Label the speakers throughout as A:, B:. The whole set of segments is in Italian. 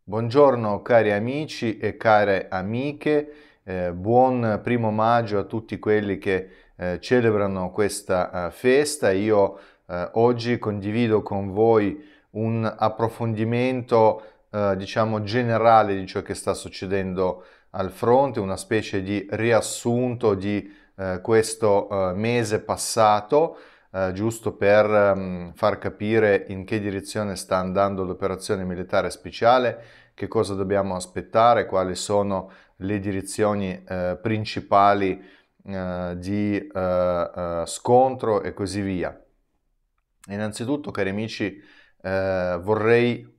A: Buongiorno cari amici e care amiche, buon primo maggio a tutti quelli che celebrano questa festa. Io oggi condivido con voi un approfondimento diciamo generale di ciò che sta succedendo al fronte, una specie di riassunto di questo mese passato, giusto per far capire in che direzione sta andando l'operazione militare speciale, che cosa dobbiamo aspettare, quali sono le direzioni principali di scontro e così via. Innanzitutto, cari amici, vorrei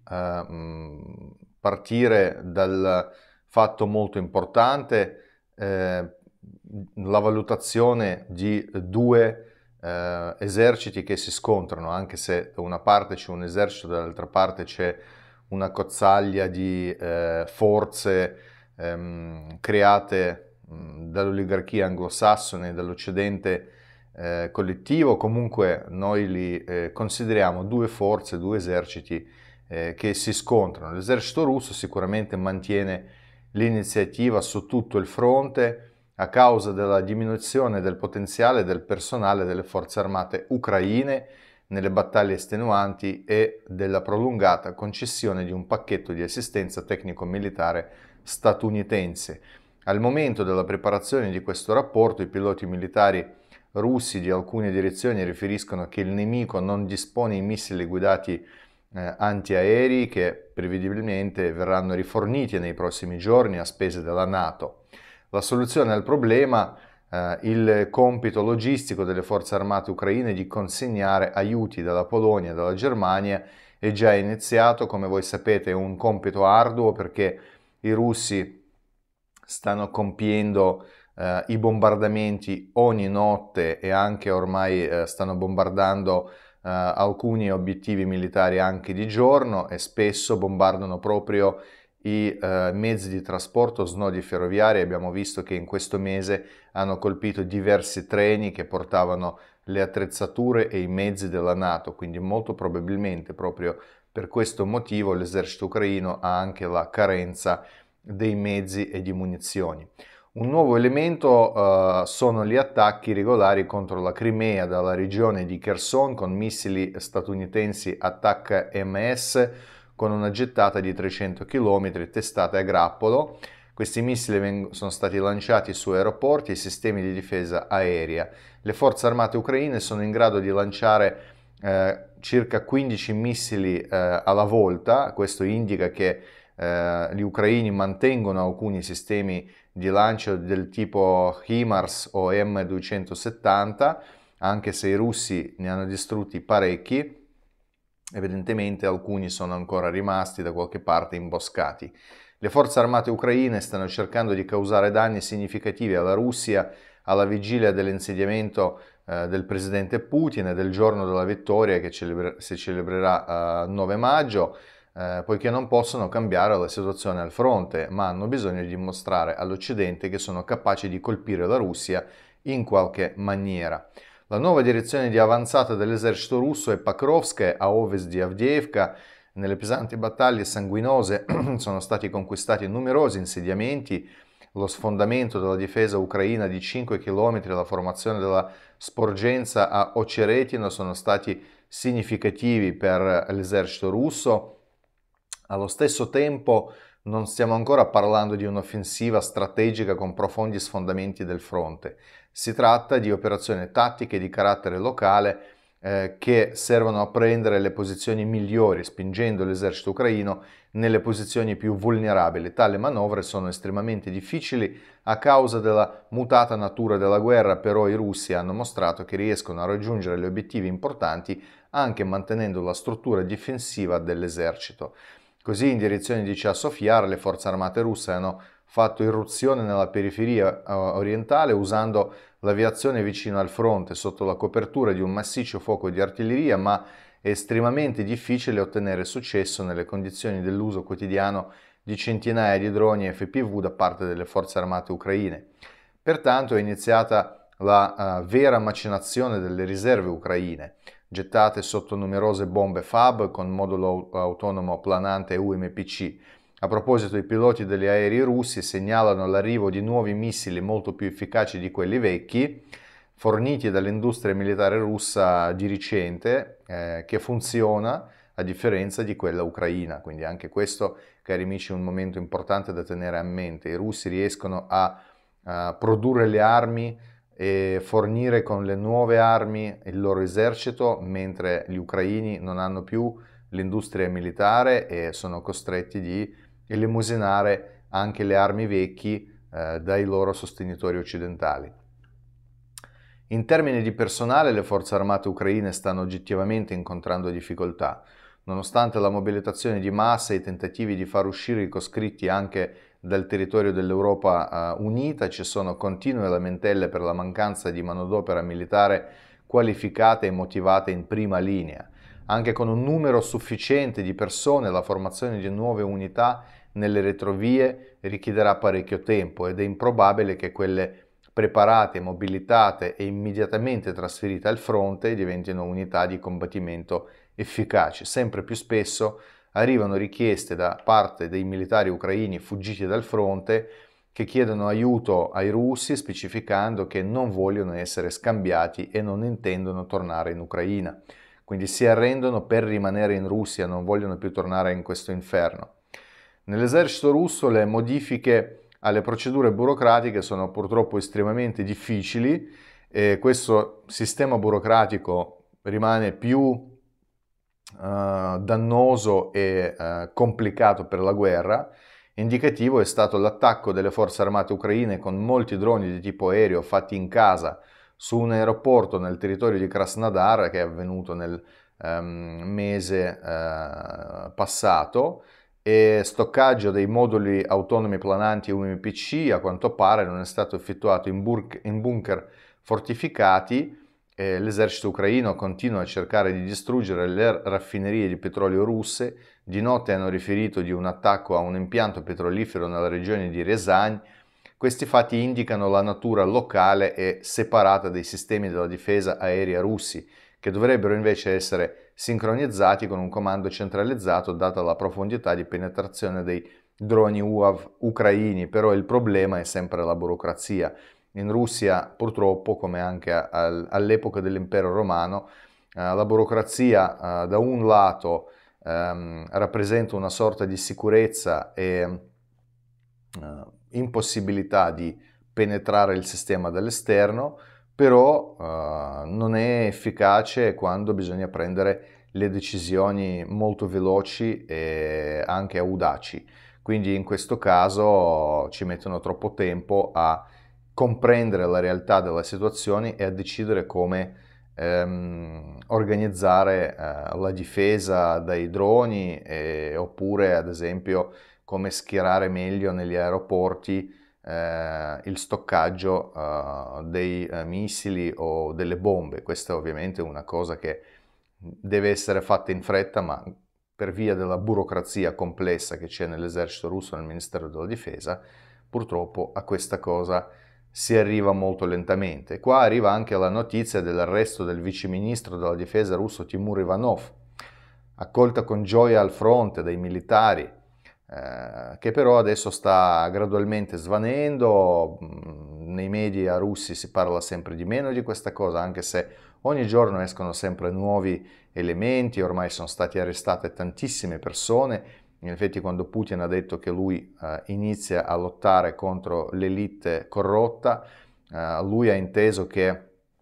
A: partire dal fatto molto importante, la valutazione di due eserciti che si scontrano, anche se da una parte c'è un esercito, dall'altra parte c'è una cozzaglia di forze create dall'oligarchia anglosassone e dall'Occidente collettivo. Comunque noi li consideriamo due forze, due eserciti che si scontrano. L'esercito russo sicuramente mantiene l'iniziativa su tutto il fronte a causa della diminuzione del potenziale del personale delle forze armate ucraine nelle battaglie estenuanti e della prolungata concessione di un pacchetto di assistenza tecnico-militare statunitense. Al momento della preparazione di questo rapporto, i piloti militari russi di alcune direzioni riferiscono che il nemico non dispone di missili guidati antiaerei che prevedibilmente verranno riforniti nei prossimi giorni a spese della NATO. La soluzione al problema, il compito logistico delle forze armate ucraine di consegnare aiuti dalla Polonia e dalla Germania è già iniziato. Come voi sapete è un compito arduo perché i russi stanno compiendo i bombardamenti ogni notte e anche ormai stanno bombardando alcuni obiettivi militari anche di giorno e spesso bombardano proprio i mezzi di trasporto, snodi ferroviari. Abbiamo visto che in questo mese hanno colpito diversi treni che portavano le attrezzature e i mezzi della NATO, quindi molto probabilmente proprio per questo motivo l'esercito ucraino ha anche la carenza dei mezzi e di munizioni. Un nuovo elemento sono gli attacchi regolari contro la Crimea dalla regione di Kherson con missili statunitensi Attack-MS con una gettata di 300 km testate a grappolo. Questi missili sono stati lanciati su aeroporti e sistemi di difesa aerea. Le forze armate ucraine sono in grado di lanciare circa 15 missili alla volta. Questo indica che gli ucraini mantengono alcuni sistemi di lancio del tipo HIMARS o M270, anche se i russi ne hanno distrutti parecchi. Evidentemente alcuni sono ancora rimasti da qualche parte imboscati. Le forze armate ucraine stanno cercando di causare danni significativi alla Russia alla vigilia dell'insediamento del presidente Putin e del giorno della vittoria che si celebrerà 9 maggio, poiché non possono cambiare la situazione al fronte, ma hanno bisogno di dimostrare all'Occidente che sono capaci di colpire la Russia in qualche maniera. La nuova direzione di avanzata dell'esercito russo è Pakrovsk, a ovest di Avdiivka. Nelle pesanti battaglie sanguinose sono stati conquistati numerosi insediamenti, lo sfondamento della difesa ucraina di 5 km e la formazione della sporgenza a Ocheretino sono stati significativi per l'esercito russo. Allo stesso tempo non stiamo ancora parlando di un'offensiva strategica con profondi sfondamenti del fronte. Si tratta di operazioni tattiche di carattere locale che servono a prendere le posizioni migliori, spingendo l'esercito ucraino nelle posizioni più vulnerabili. Tali manovre sono estremamente difficili a causa della mutata natura della guerra, però i russi hanno mostrato che riescono a raggiungere gli obiettivi importanti anche mantenendo la struttura difensiva dell'esercito. Così, in direzione di Chasov Yar, le forze armate russe hanno fatto irruzione nella periferia orientale usando l'aviazione vicino al fronte sotto la copertura di un massiccio fuoco di artiglieria, ma è estremamente difficile ottenere successo nelle condizioni dell'uso quotidiano di centinaia di droni FPV da parte delle forze armate ucraine. Pertanto è iniziata la vera macinazione delle riserve ucraine, gettate sotto numerose bombe FAB con modulo autonomo planante UMPC. A proposito, i piloti degli aerei russi segnalano l'arrivo di nuovi missili molto più efficaci di quelli vecchi, forniti dall'industria militare russa di recente, che funziona a differenza di quella ucraina. Quindi anche questo, cari amici, è un momento importante da tenere a mente. I russi riescono a produrre le armi e fornire con le nuove armi il loro esercito, mentre gli ucraini non hanno più l'industria militare e sono costretti di elemosinare anche le armi vecchi dai loro sostenitori occidentali. In termini di personale, le forze armate ucraine stanno oggettivamente incontrando difficoltà. Nonostante la mobilitazione di massa e i tentativi di far uscire i coscritti anche dal territorio dell'Europa unita, ci sono continue lamentele per la mancanza di manodopera militare qualificata e motivata in prima linea. Anche con un numero sufficiente di persone, la formazione di nuove unità nelle retrovie richiederà parecchio tempo ed è improbabile che quelle preparate, mobilitate e immediatamente trasferite al fronte diventino unità di combattimento efficaci. Sempre più spesso arrivano richieste da parte dei militari ucraini fuggiti dal fronte che chiedono aiuto ai russi specificando che non vogliono essere scambiati e non intendono tornare in Ucraina. Quindi si arrendono per rimanere in Russia, non vogliono più tornare in questo inferno. Nell'esercito russo le modifiche alle procedure burocratiche sono purtroppo estremamente difficili e questo sistema burocratico rimane più dannoso e complicato per la guerra. Indicativo è stato l'attacco delle forze armate ucraine con molti droni di tipo aereo fatti in casa su un aeroporto nel territorio di Krasnodar che è avvenuto nel mese passato, e stoccaggio dei moduli autonomi plananti UMPC a quanto pare non è stato effettuato in bunker fortificati. L'esercito ucraino continua a cercare di distruggere le raffinerie di petrolio russe. Di notte hanno riferito di un attacco a un impianto petrolifero nella regione di Ryazan. Questi fatti indicano la natura locale e separata dei sistemi della difesa aerea russi, che dovrebbero invece essere sincronizzati con un comando centralizzato data la profondità di penetrazione dei droni UAV ucraini, però il problema è sempre la burocrazia. In Russia, purtroppo, come anche all'epoca dell'impero romano, la burocrazia da un lato rappresenta una sorta di sicurezza e impossibilità di penetrare il sistema dall'esterno, però non è efficace quando bisogna prendere le decisioni molto veloci e anche audaci. Quindi in questo caso ci mettono troppo tempo a comprendere la realtà della situazione e a decidere come organizzare la difesa dai droni oppure ad esempio come schierare meglio negli aeroporti il stoccaggio dei missili o delle bombe. Questa è ovviamente una cosa che deve essere fatta in fretta, ma per via della burocrazia complessa che c'è nell'esercito russo, nel Ministero della Difesa, purtroppo a questa cosa si arriva molto lentamente. Qua arriva anche la notizia dell'arresto del viceministro della difesa russo Timur Ivanov, accolta con gioia al fronte dai militari, che però adesso sta gradualmente svanendo. Nei media russi si parla sempre di meno di questa cosa, anche se ogni giorno escono sempre nuovi elementi, ormai sono state arrestate tantissime persone. In effetti quando Putin ha detto che lui inizia a lottare contro l'elite corrotta, lui ha inteso che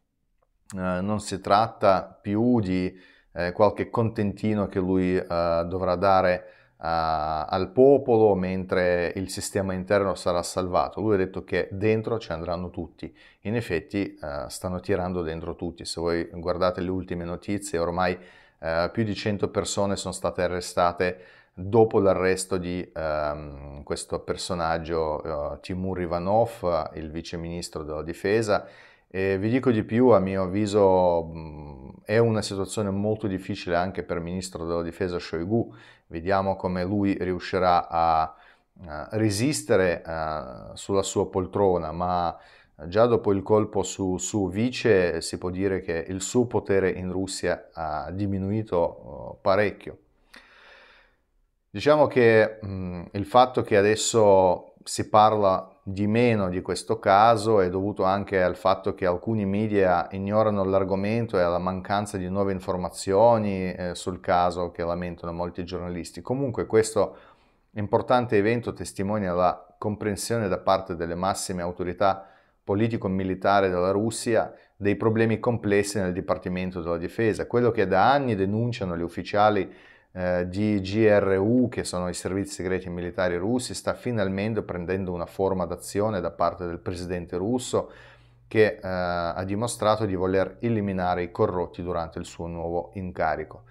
A: non si tratta più di qualche contentino che lui dovrà dare al popolo mentre il sistema interno sarà salvato. Lui ha detto che dentro ci andranno tutti. In effetti stanno tirando dentro tutti. Se voi guardate le ultime notizie, ormai più di 100 persone sono state arrestate dopo l'arresto di questo personaggio Timur Ivanov, il vice ministro della difesa. E vi dico di più, a mio avviso è una situazione molto difficile anche per il ministro della difesa Shoigu. Vediamo come lui riuscirà a resistere sulla sua poltrona, ma già dopo il colpo su vice si può dire che il suo potere in Russia ha diminuito parecchio. Diciamo che il fatto che adesso si parla di meno di questo caso è dovuto anche al fatto che alcuni media ignorano l'argomento e alla mancanza di nuove informazioni sul caso che lamentano molti giornalisti. Comunque questo importante evento testimonia la comprensione da parte delle massime autorità politico-militari della Russia dei problemi complessi nel Dipartimento della Difesa, quello che da anni denunciano gli ufficiali di GRU, che sono i servizi segreti militari russi, sta finalmente prendendo una forma d'azione da parte del presidente russo, che ha dimostrato di voler eliminare i corrotti durante il suo nuovo incarico.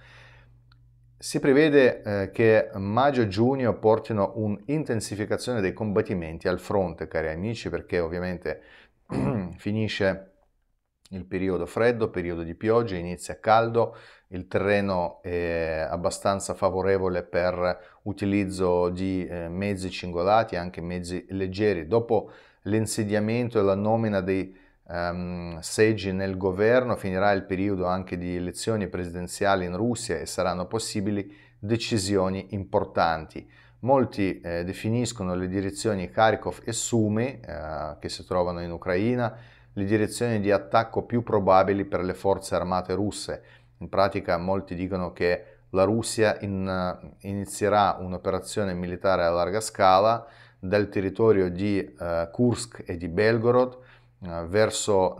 A: Si prevede che maggio e giugno portino un'intensificazione dei combattimenti al fronte, cari amici, perché ovviamente finisce il periodo freddo, periodo di pioggia, inizia caldo, il terreno è abbastanza favorevole per utilizzo di mezzi cingolati, anche mezzi leggeri. Dopo l'insediamento e la nomina dei seggi nel governo finirà il periodo anche di elezioni presidenziali in Russia e saranno possibili decisioni importanti. Molti definiscono le direzioni Kharkov e Sumy, che si trovano in Ucraina, le direzioni di attacco più probabili per le forze armate russe. In pratica molti dicono che la Russia inizierà un'operazione militare a larga scala dal territorio di Kursk e di Belgorod verso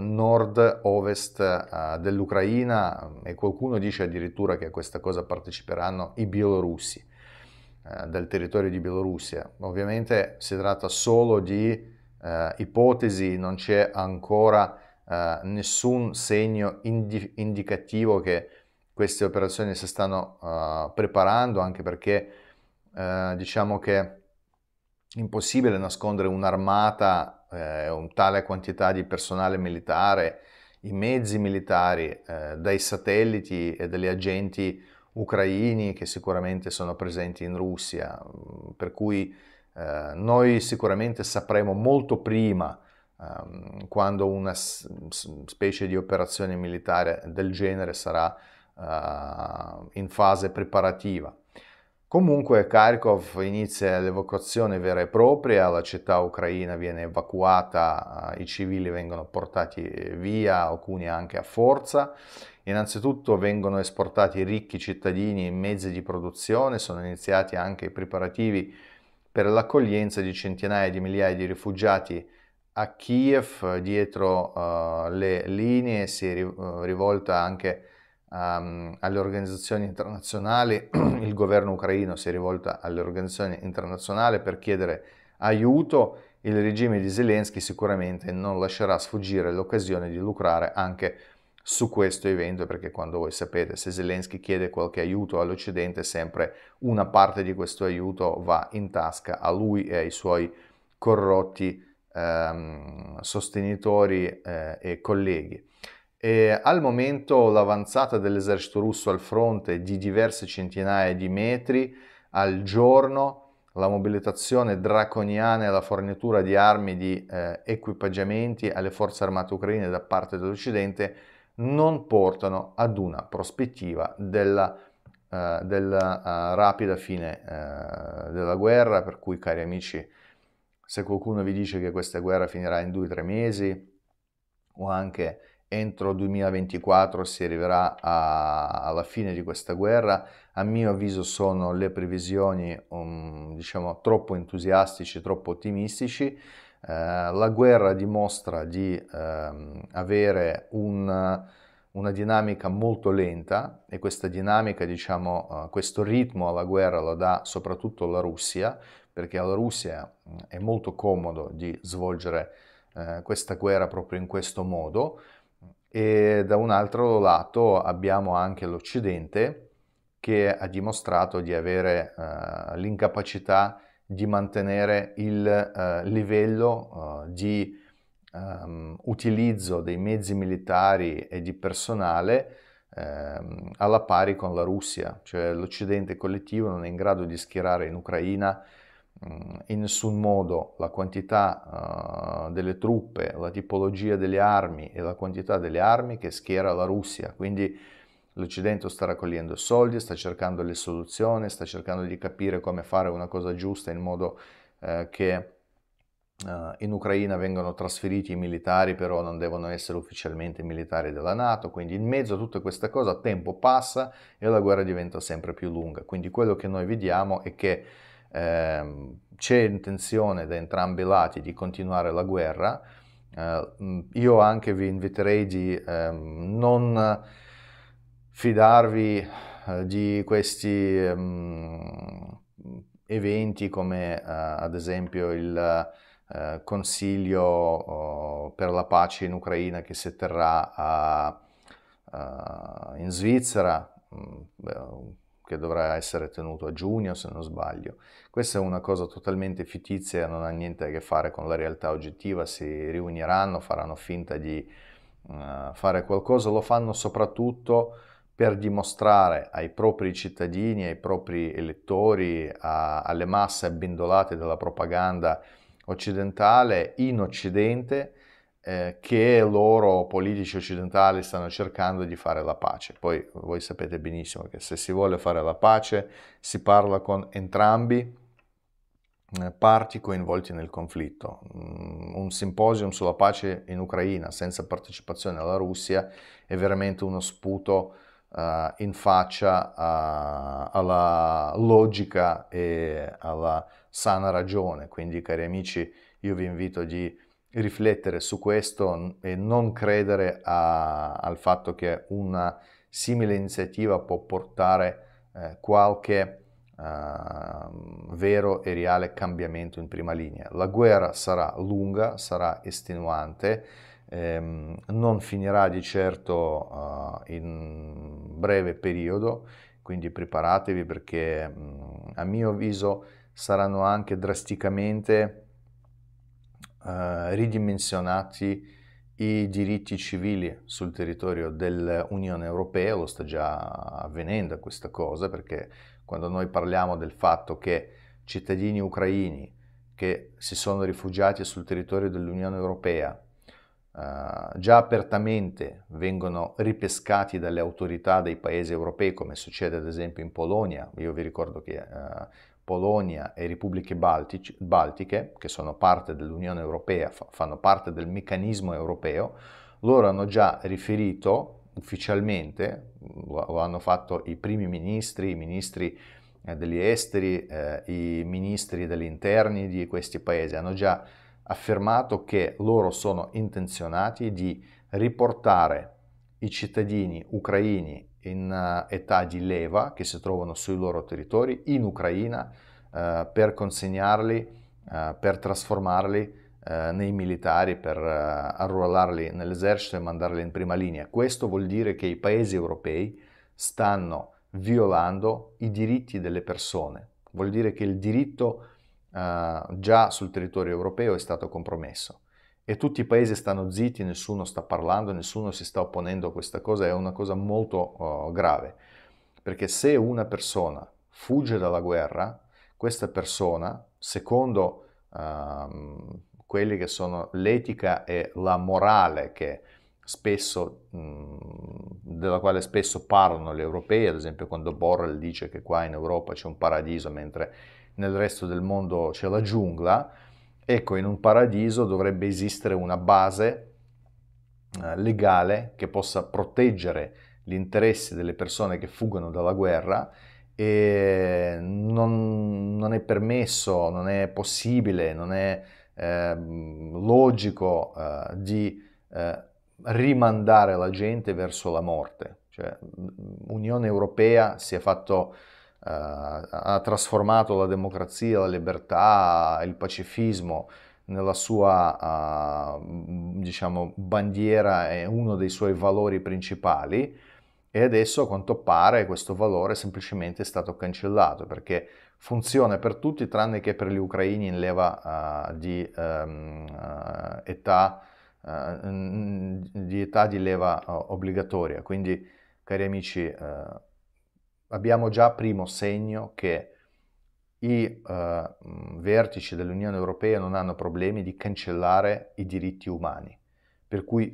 A: nord-ovest dell'Ucraina, e qualcuno dice addirittura che a questa cosa parteciperanno i bielorussi del territorio di Bielorussia. Ovviamente si tratta solo di ipotesi, non c'è ancora nessun segno indicativo che queste operazioni si stanno preparando, anche perché diciamo che è impossibile nascondere un'armata, un tale quantità di personale militare, i mezzi militari, dai satelliti e dagli agenti ucraini che sicuramente sono presenti in Russia, per cui noi sicuramente sapremo molto prima quando una specie di operazione militare del genere sarà in fase preparativa. Comunque Kharkov inizia l'evacuazione vera e propria, la città ucraina viene evacuata, i civili vengono portati via, alcuni anche a forza. Innanzitutto vengono esportati ricchi cittadini in mezzi di produzione, sono iniziati anche i preparativi per l'accoglienza di centinaia di migliaia di rifugiati a Kiev. Dietro le linee si è rivolta anche alle organizzazioni internazionali, il governo ucraino si è rivolto alle organizzazioni internazionali per chiedere aiuto. Il regime di Zelensky sicuramente non lascerà sfuggire l'occasione di lucrare anche su questo evento, perché quando voi sapete, se Zelensky chiede qualche aiuto all'Occidente, sempre una parte di questo aiuto va in tasca a lui e ai suoi corrotti sostenitori e colleghi. E al momento l'avanzata dell'esercito russo al fronte è di diverse centinaia di metri al giorno, la mobilitazione draconiana e la fornitura di armi e di equipaggiamenti alle forze armate ucraine da parte dell'Occidente non portano ad una prospettiva della rapida fine della guerra, per cui, cari amici, se qualcuno vi dice che questa guerra finirà in 2-3 mesi o anche entro 2024 si arriverà alla fine di questa guerra, a mio avviso sono le previsioni diciamo troppo entusiastici, troppo ottimistici. La guerra dimostra di avere una dinamica molto lenta, e questa dinamica, diciamo, questo ritmo alla guerra lo dà soprattutto la Russia, perché alla Russia è molto comodo di svolgere questa guerra proprio in questo modo. E da un altro lato abbiamo anche l'Occidente, che ha dimostrato di avere l'incapacità di mantenere il livello di utilizzo dei mezzi militari e di personale alla pari con la Russia, cioè l'Occidente collettivo non è in grado di schierare in Ucraina in nessun modo la quantità delle truppe, la tipologia delle armi e la quantità delle armi che schiera la Russia. Quindi L'Occidente sta raccogliendo soldi, sta cercando le soluzioni, sta cercando di capire come fare una cosa giusta in modo che in Ucraina vengono trasferiti i militari, però non devono essere ufficialmente militari della NATO, quindi in mezzo a tutte queste cose tempo passa e la guerra diventa sempre più lunga. Quindi quello che noi vediamo è che c'è intenzione da entrambi i lati di continuare la guerra. Io anche vi inviterei di non fidarvi di questi eventi come ad esempio il Consiglio per la pace in Ucraina che si terrà in Svizzera, che dovrà essere tenuto a giugno se non sbaglio. Questa è una cosa totalmente fittizia, non ha niente a che fare con la realtà oggettiva, si riuniranno, faranno finta di fare qualcosa, lo fanno soprattutto per dimostrare ai propri cittadini, ai propri elettori, alle masse abbindolate della propaganda occidentale in Occidente, che loro politici occidentali stanno cercando di fare la pace. Poi voi sapete benissimo che se si vuole fare la pace si parla con entrambi parti coinvolti nel conflitto. Un simposium sulla pace in Ucraina senza partecipazione della Russia è veramente uno sputo in faccia alla logica e alla sana ragione. Quindi, cari amici, io vi invito di riflettere su questo e non credere al fatto che una simile iniziativa può portare qualche vero e reale cambiamento in prima linea. La guerra sarà lunga, sarà estenuante, non finirà di certo in breve periodo, quindi preparatevi perché a mio avviso saranno anche drasticamente ridimensionati i diritti civili sul territorio dell'Unione Europea. Lo sta già avvenendo questa cosa, perché quando noi parliamo del fatto che cittadini ucraini che si sono rifugiati sul territorio dell'Unione Europea già apertamente vengono ripescati dalle autorità dei paesi europei, come succede ad esempio in Polonia. Io vi ricordo che Polonia e Repubbliche Baltiche, che sono parte dell'Unione Europea, fanno parte del meccanismo europeo, loro hanno già riferito ufficialmente, lo hanno fatto i primi ministri, i ministri degli esteri, i ministri degli interni di questi paesi, hanno già affermato che loro sono intenzionati di riportare i cittadini ucraini in età di leva che si trovano sui loro territori in Ucraina per consegnarli, per trasformarli nei militari, per arruolarli nell'esercito e mandarli in prima linea. Questo vuol dire che i paesi europei stanno violando i diritti delle persone. Vuol dire che il diritto già sul territorio europeo è stato compromesso e tutti i paesi stanno zitti, nessuno sta parlando, nessuno si sta opponendo a questa cosa. È una cosa molto grave, perché se una persona fugge dalla guerra, questa persona, secondo quelli che sono l'etica e la morale che spesso, della quale spesso parlano gli europei, ad esempio quando Borrell dice che qua in Europa c'è un paradiso mentre nel resto del mondo c'è la giungla, ecco, in un paradiso dovrebbe esistere una base legale che possa proteggere gli interessi delle persone che fuggono dalla guerra e non è permesso, non è possibile, non è logico di rimandare la gente verso la morte. Cioè, l'Unione Europea si è fatto ha trasformato la democrazia, la libertà, il pacifismo nella sua diciamo, bandiera e uno dei suoi valori principali, e adesso a quanto pare questo valore semplicemente è stato cancellato perché funziona per tutti tranne che per gli ucraini in leva di età di leva obbligatoria. Quindi, cari amici, abbiamo già primo segno che i vertici dell'Unione Europea non hanno problemi di cancellare i diritti umani, per cui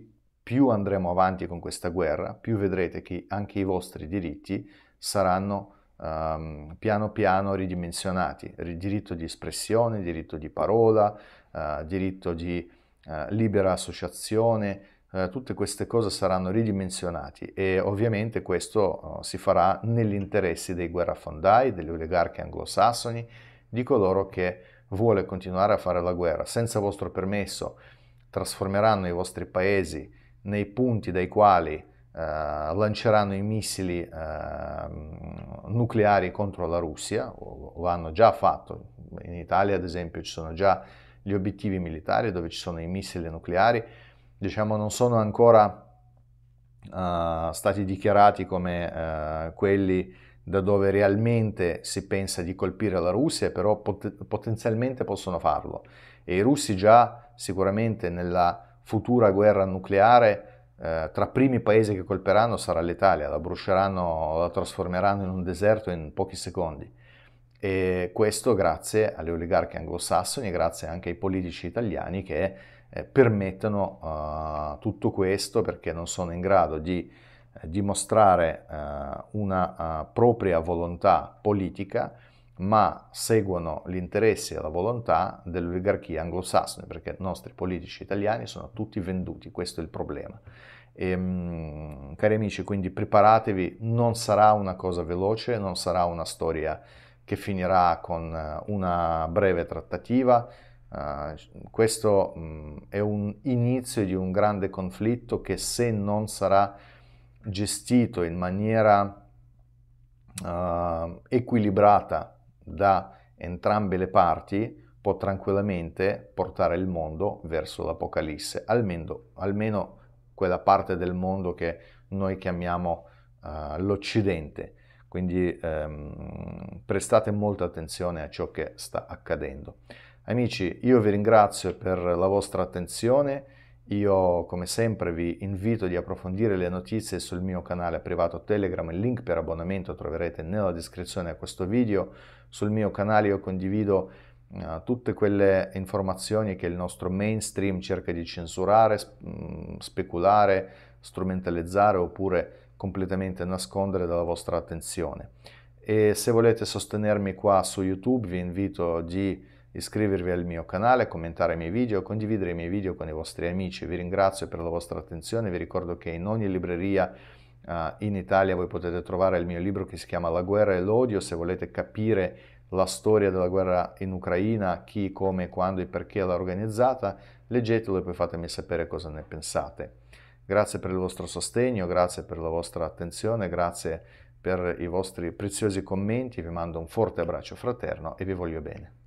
A: più andremo avanti con questa guerra, più vedrete che anche i vostri diritti saranno piano piano ridimensionati. Il diritto di espressione, diritto di parola, diritto di libera associazione, tutte queste cose saranno ridimensionati e ovviamente questo si farà negli interessi dei guerrafondai, degli oligarchi anglosassoni, di coloro che vuole continuare a fare la guerra senza vostro permesso, trasformeranno i vostri paesi nei punti dai quali lanceranno i missili nucleari contro la Russia, lo hanno già fatto. In Italia, ad esempio, ci sono già gli obiettivi militari dove ci sono i missili nucleari, diciamo non sono ancora stati dichiarati come quelli da dove realmente si pensa di colpire la Russia, però potenzialmente possono farlo. E i russi già sicuramente nella futura guerra nucleare tra primi paesi che colpiranno sarà l'Italia, la bruceranno, la trasformeranno in un deserto in pochi secondi. E questo grazie agli oligarchi anglosassoni e grazie anche ai politici italiani che permettono tutto questo, perché non sono in grado di dimostrare una propria volontà politica, ma seguono gli interessi e la volontà dell'oligarchia anglosassone, perché i nostri politici italiani sono tutti venduti, questo è il problema. Cari amici, quindi preparatevi, non sarà una cosa veloce, non sarà una storia che finirà con una breve trattativa. Questo è un inizio di un grande conflitto che, se non sarà gestito in maniera equilibrata da entrambe le parti, può tranquillamente portare il mondo verso l'Apocalisse, almeno quella parte del mondo che noi chiamiamo l'Occidente. Quindi prestate molta attenzione a ciò che sta accadendo. Amici, io vi ringrazio per la vostra attenzione. Io, come sempre, vi invito di approfondire le notizie sul mio canale privato Telegram. Il link per abbonamento troverete nella descrizione a questo video. Sul mio canale io condivido tutte quelle informazioni che il nostro mainstream cerca di censurare, speculare, strumentalizzare oppure completamente nascondere dalla vostra attenzione. E se volete sostenermi qua su YouTube, vi invito di iscrivervi al mio canale, commentare i miei video, condividere i miei video con i vostri amici. Vi ringrazio per la vostra attenzione, vi ricordo che in ogni libreria in Italia voi potete trovare il mio libro che si chiama La guerra e l'odio. Se volete capire la storia della guerra in Ucraina, chi, come, quando e perché l'ha organizzata, leggetelo e poi fatemi sapere cosa ne pensate. Grazie per il vostro sostegno, grazie per la vostra attenzione, grazie per i vostri preziosi commenti, vi mando un forte abbraccio fraterno e vi voglio bene.